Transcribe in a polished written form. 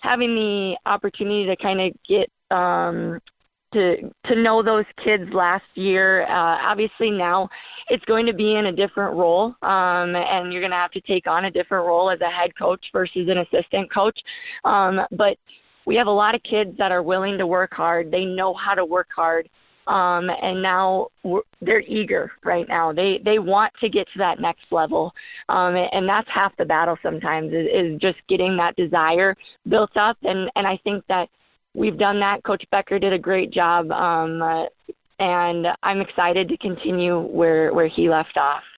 having the opportunity to kind of get to know those kids last year. Obviously now it's going to be in a different role, and you're going to have to take on a different role as a head coach versus an assistant coach. But we have a lot of kids that are willing to work hard. They know how to work hard. And now they're eager right now. They want to get to that next level. And that's half the battle sometimes is just getting that desire built up. And I think that we've done that. Coach Becker did a great job. And I'm excited to continue where he left off.